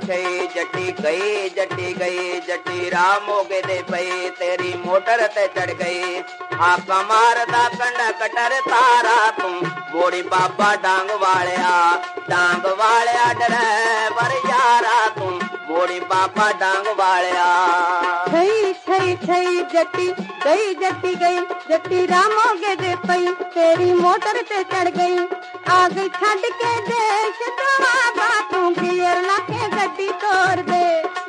ਛਈ ਜੱਟੀ ਗਈ ਜੱਟੀ ਰਾਹ ਮੋਗੇ ਦੇ ਪਈ ਤੇਰੀ ਮੋਟਰ ਤੇ ਚੜ ਗਈ ਹਾਕਾ ਮਾਰਦਾ ਕੰਡਾ ਕਟਰ ਤਾਰਾ ਤੂੰ ਮੋੜੀ ਬਾਬਾ ਡਾਂਗ ਵਾਲਿਆ ਡਰਾਈਵਰ ਯਾਰਾ ਤੂੰ ਮੋੜੀ ਬਾਬਾ ਡਾਂਗ ਵਾਲਿਆ ਛਈ ਜੱਟੀ ਗਈ ਜੱਟੀ ਰਾਹ ਮੋਗੇ ਦੇ ਪਈ ਤੇਰੀ ਮੋਟਰ ਤੇ ਚੜ ਗਈ ਆ ਗਈ ਛੱਡ ਕੇ ਦੇਸ਼ ਦਵਾਬਾ ਤੂੰ ਗੀਅਰ ਲਾ ਕੇ ਗੱਡੀ ਤੋੜ ਦੇ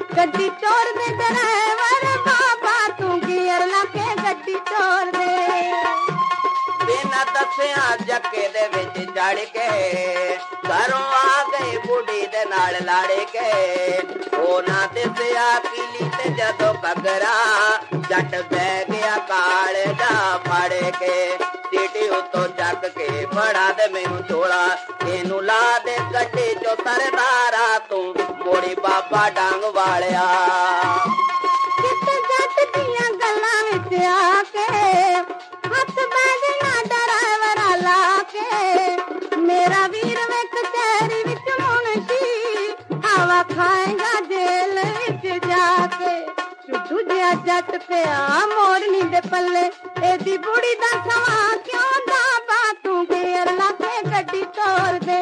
ਡਰਾਈਵਰ ਬਾਬਾ ਤੂੰ ਗੀਅਰ ਲਾ ਕੇ ਗੱਡੀ ਤੋੜ ਦੇ ਬਿਨਾਂ ਦੱਸਿਆ ਜੱਕੇ ਦੇ ਵਿੱਚ ਚੜ ਕੇ ਘਰੋਂ ਆ ਗਈ ਬੁੱਢੀ ਦੇ ਨਾਲ ਲੜ ਕੇ ਉਹ ਨਾ ਦਿਸਿਆ ਕਿਲੀ ਤੇ ਜਦੋਂ ਘਗਰਾ ਜੱਟ ਬਹਿ ਗਿਆ ਕਾਲੇ ਦਾ ਫੜ ਕੇ ਟੀਟੀ ਉੱਤੋਂ ਚੱਕ ਕੇ ਫੜਾ ਦੇ ਮੈਨੂੰ ਝੋਲਾ ਇਹਨੂੰ ਲਾ ਦੇ ਗੱਡੀ ਚੋਂ ਸਰਦਾਰਾ ਤੂੰ ਮੋੜੀ ਬਾਬਾ ਡਾਂਗ ਵਾਲਿਆ ਕਿਤੇ ਜੱਟ ਦੀਆਂ ਗੱਲਾਂ ਵਿੱਚ ਆ ਕੇ ਹੱਥ ਬੈਠਣਾ ਡਰਾਈਵਰ ਲਾ ਕੇ ਮੇਰਾ ਵੀਰ ਵੇ ਕਚਹਿਰੀ ਵਿੱਚ ਮੁਨਸ਼ੀ ਹਵਾ ਖਾਏਗਾ ਜੇਲ ਵਿੱਚ ਜਾ ਕੇ ਦੂਜਿਆ ਜੱਟ ਪਿਆ ਮੋਰਨੀ ਦੇ ਪੱਲੇ ਇਹਦੀ ਬੁੜੀ ਦਾ ਸਵਾ ਕਿਉਂ ਦਾ ਬਾ ਤੂੰ ਗੇਰ ਲਾ ਕੇ ਗੱਡੀ ਤੋੜ ਦੇ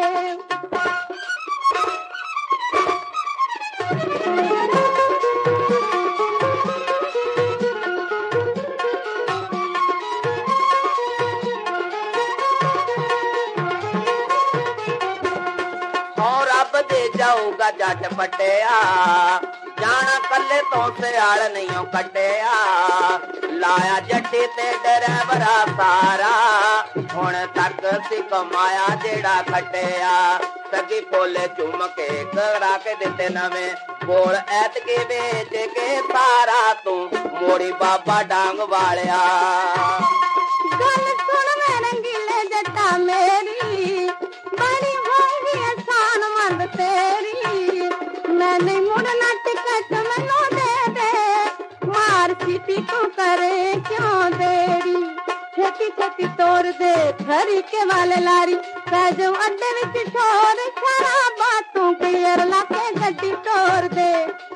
ਜਾਊਗਾ ਜੱਟ ਪਟਿਆ ਜਾਣਾ ਕੱਲੇ ਤੋਂ ਸਿਆਲ ਨਹੀਂ ਕੱਟਿਆ ਲਾਇਆ ਜੱਟੀ ਤੇ ਡਰਾਈਵਰਾ ਸਾਰਾ ਹੁਣ ਤੱਕ ਸੀ ਕਮਾਇਆ ਜਿਹੜਾ ਖੱਟਿਆ ਸਗੀ ਫੁੱਲੇ ਚੁੰਮ ਕੇ ਕਰਾ ਕੇ ਦਿੱਤੇ ਨਵੇਂ ਕੋਲ ਐਤ ਕੇ ਵੇਚ ਕੇ ਸਾਰਾ ਤੂੰ ਮੋੜੀ ਬਾਬਾ ਡਾਂਗ ਵਾਲਿਆ ਗੱਲ ਸੁਣ ਮੈਂ ਰੰਗੀਲੇ ਜੱਟਾ ਮੇਰੀ ਬੜੀ ਹੋਈ ਆਸਾਨ ਮੰਦ ਤੇਰੀ ਮੈਂ ਨਹੀਂ ਮੁੜਨਾ ਟਿਕਟ ਮੈਨੂੰ ਦੇ ਮਾਰ ਸੀਟੀ ਤੂੰ ਕਰੇ ਕਿਉਂ ਦੇਰੀ ਛੇਤੀ ਤੋੜ ਦੇ ਖਰੀਕੇ ਵਾਲੇ ਲਾਰੀ ਪੈ ਜਾਉ ਅੱਡੇ ਵਿੱਚ ਛੋੜ ਖਰਾਬਾ ਤੂੰ ਕਲੀਅਰ ਲਾ ਕੇ ਗੱਡੀ ਤੋੜ ਦੇ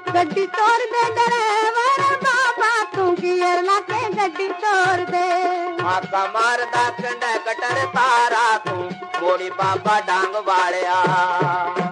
ਡਰਾਈਵਰ ਬਾਬਾ ਤੂੰ ਕਲੀਅਰ ਲਾ ਕੇ ਗੱਡੀ ਤੋੜ ਦੇ ਹਾਕਾ ਮਾਰਦਾ ਕੰਡਾ ਕਟਰ ਤਾਰਾ ਤੂੰ ਮੋੜੀ ਬਾਬਾ ਡਾਂਗ ਵਾਲਿਆ